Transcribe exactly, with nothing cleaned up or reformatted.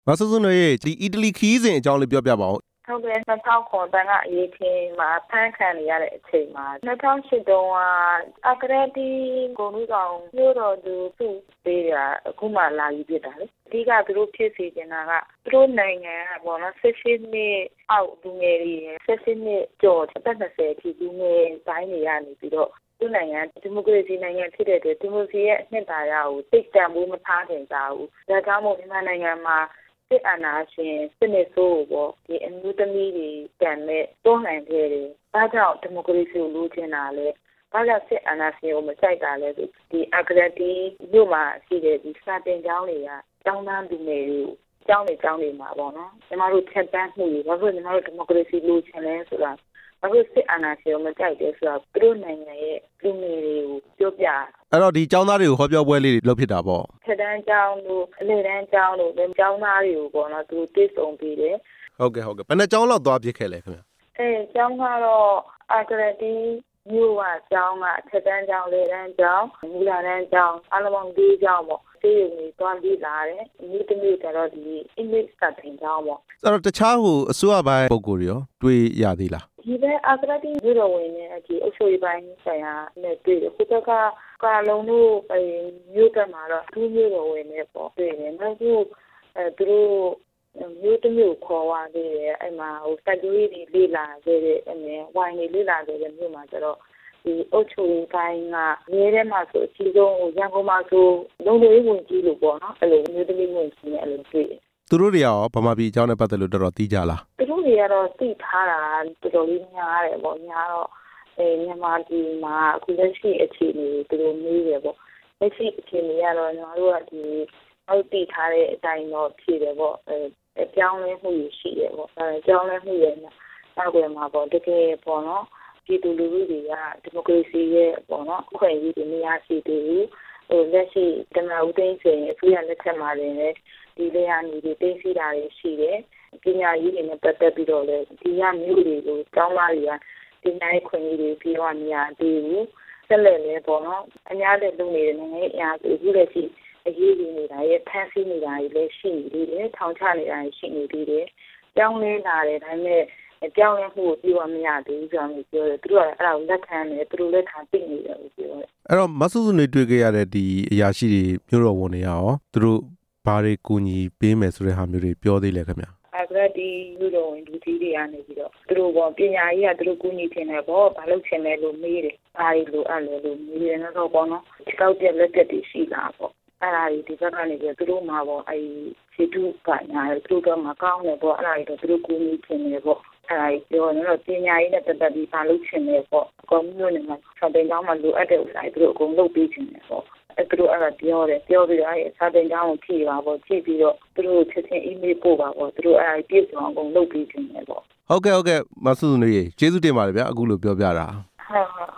မဆုစုတို့ရဲ့ဒီအီတလီခီးစဉ်အကြောင်းလေးပြောပြပါဦးဟုတ်ကဲ့နှစ်ထောင်ခုတန်းကအရေးချင်းမှာဖမ်းခံနေရတဲ့အချိန်မှာနှစ်ထောင်ရှစ်တုန်းကအကရက်တီကိုလူကောင်မျိုးတော်သူသူ့ပေးတာအခုမှလာပြီးပြတာလေအဓိကသူတို့ဖြစ်စီနေတာကသူတို့နိုင်ငံကပေါ့နော်ဆက်ရှိနှစ်အောက်လူငယ်တွေဆက်ရှိနှစ်ကျော်အသက်၂၀အထိလူငယ်တိုင်းနေရနေပြီးတော့သူ့နိုင်ငံဒီမိုကရေစီနိုင်ငံဖြစ်တဲ့အတွက်ဒီမိုကရေစီရဲ့အနှစ်သာရကိုသိတန်ဖို့မထားခင်ကြဘူးဒါကြောင့်မို့မြန်မာနိုင်ငံမှာစစ်အာဏာရှင်စနစ်ဆိုးပေါ့ဒီအမျိုးသမီးတွေတန်မဲ့တွန်းလှန်ခဲ့တယ်။ဒါကြောင့်ဒီမိုကရေစီကိုလိုချင်တာလေ။ဘာကြောင့်စစ်အာဏာရှင်ကိုမကြိုက်တာလဲဆိုဒီအကရက်တီမြို့မှာရှိတဲ့ဒီစာတင်ကျောင်းတွေကကျောင်းသားလူငယ်တွေကိုကျောင်းတွေကျောင်းတွေမှာပေါ့နော်။ညီမတို့ချက်တန်းမှုတွေဘာလို့ညီမတို့ဒီမိုကရေစီလိုချင်လဲဆိုတာဘာလို့စစ်အာဏာရှင်ကိုမကြိုက်တယ်ဆိုတာသူတို့နိုင်ငံရဲ့လူငယ်တွေကိုပြောပြအဲ့တော့ဒီကျောင်းသားတွေကိုဟောပြောပွဲလေးတွေလုပ်ဖြစ်တာပေါ့ချက်တန်းကျောင်းတို့အလယ်တန်းကျောင်းတို့ကျောင်းသားတွေကိုပေါ့နော်သူသိဆုံးပြီးတယ်ဟုတ်ကဲ့ဟုတ်ကဲ့ဘယ်နှကျောင်းလောက်သွားဖြစ်ခဲ့လဲခင်ဗျအဲကျောင်းကတော့အကရက်တီမြို့ကကျောင်းကချက်တန်းကျောင်းလေတန်းကျောင်းမူလာတန်းကျောင်းအလုံးပေါင်း၄ကျောင်းပေါ့စေရုံကြီးတွားပြီးလာတယ်။ဒီတမျိုးကျတော့ဒီအင်္ဂလိပ်စာသင်ကျောင်းပေါ့။အဲ့တော့တခြားဟိုအစိုးရပိုင်းပုံကိုယ်ရောတွေ့ရသေးလား။ဒီဘက်အကရက်တီမြို့တော်ဝင်နဲ့ဒီအုပ်ချုပ်ရေးပိုင်းဆိုင်ရာနဲ့တွေ့တယ်။ခုတကကာလုံးတို့အဲမြို့ကမှာတော့သူ့မြို့တော်ဝင်နဲ့ပေါ့တွေ့တယ်။နောက်ခုအဲသူတို့မြို့တမျိုးခေါ်သွားသေးတယ်။အဲ့မှာဟိုစက်ကြီးတွေလေးလာခဲ့တဲ့အဲဝိုင်းတွေလေးလာခဲ့တဲ့မြို့မှာကျတော့ဒီအုပ်ချုပ်ရေးပိုင်းကရဲထဲမှာဆိုအကြီးဆုံးဟိုရန်ကုန်မှာဆိုလုံလုံရေးဝင်ကြီးလို့ပေါ့နော်အဲ့လိုမျိုးတလေးဝင်ကြီးနဲ့အဲ့လိုတွေ့တယ်သူတို့တွေရောဗမာပြည်အကြောင်းနဲ့ပတ်သက်လို့တော်တော်သိကြလားသူတို့တွေကတော့သိထားတာတော်တော်လေးများတယ်ပေါ့ညာတော့အဲမြန်မာပြည်မှာအခုလက်ရှိအခြေအနေသူတို့မေးတယ်ပေါ့လက်ရှိအခြေအနေကတော့ညီမတို့ကဒီဟုတ်သိထားတဲ့အတိုင်းတော့ဖြည့်တယ်ပေါ့အဲကြောင်းလဲမှုရှိတယ်ပေါ့အဲကြောင်းလဲမှုရဲ့နောက်ွယ်မှာပေါ့တကယ်ပေါ့နော်ပြည်သူလူထုတွေကဒီမိုကရေစီရဲ့ပေါ့နော်အခွင့်အရေးတွေမရရှိသေးဘူးဟိုလက်ရှိတမန်ဦးသိန်းစိန်အစိုးရလက်ထက်မှာလည်းဒီလေယာဉ်တွေတင်းစီတာတွေရှိတယ်ပညာရေးတွေနဲ့ပတ်သက်ပြီးတော့လည်းဒီရမျိုးတွေကိုကျောင်းသားတွေကဒီနိုင်ခွင့်ရေးတွေပြောရမရသေးဘူးဆက်လက်လည်းပေါ့နော်အများတဲ့လူနေတဲ့နိုင်ငံအရာစုခုလက်ရှိအရေးကြီးနေတာရဲ့ဖန်ဆီးနေတာတွေလည်းရှိနေသေးတယ်ထောင်ချနေတာတွေရှိနေသေးတယ်ကျောင်းလေးလာတယ်ဒါပေမဲ့အကြောင်းရင်းမှုကိုပြောမရသေးဘူးဆိုတော့ပြောတယ်သူတို့ကအဲ့ဒါကိုလက်ခံတယ်သူတို့လက်ခံသိနေတယ်လို့ပြောတယ်အဲ့တော့မဆုစုနေတွေ့ခဲ့ရတဲ့ဒီအရာရှိတွေမျိုးတော်ဝန်တွေရောသူတို့ဘာတွေကူညီပေးမယ်ဆိုတဲ့ဟာမျိုးတွေပြောသေးလဲခင်ဗျာအဲ့ဒါဒီမျိုးတော်ဝန်လူကြီးတွေကနေပြီးတော့သူတို့ကပညာရေးကသူတို့ကူညီချင်တယ်ပေါ့ဘာလို့ချင်လဲလို့မေးတယ်အားရလို့အဲ့လိုလို့မေးတယ်တော့ပေါ့နော်တောက်ပြက်လက်ပြက်တွေရှိလာပေါ့အဲ့ဒါဒီဘက်ကနေပြီးသူတို့မှာပေါ့အဲ့ခြေတုကညာသူတို့ကမကောင်းတယ်ပေါ့အဲ့ဒါတွေသူတို့ကူညီချင်တယ်ပေါ့အဲ့ဒါပြောနေတော့ပညာရေးနဲ့ပတ်သက်ပြီးဘာလုပ်ချင်လဲပေါ့အကောင်မျိုးနဲ့မှစာသင်ကျောင်းမှာလိုအပ်တဲ့ဥစ္စာတွေသူတို့အကုန်လုပ်ပေးချင်တယ်ပေါ့အဲ့သူတို့အဲ့ဒါပြောတယ်ပြောပြီးတော့အဲ့စာသင်ကျောင်းကိုဖြည့်ပါပေါ့ဖြည့်ပြီးတော့သူတို့ချက်ချင်း email ပို့ပါပေါ့သူတို့အဲ့ဒါပြည့်စုံအောင်အကုန်လုပ်ပေးချင်တယ်ပေါ့ဟုတ်ကဲ့ဟုတ်ကဲ့မဆုစုနေကျေးဇူးတင်ပါတယ်ဗျာအခုလိုပြောပြတာဟုတ်ဟုတ်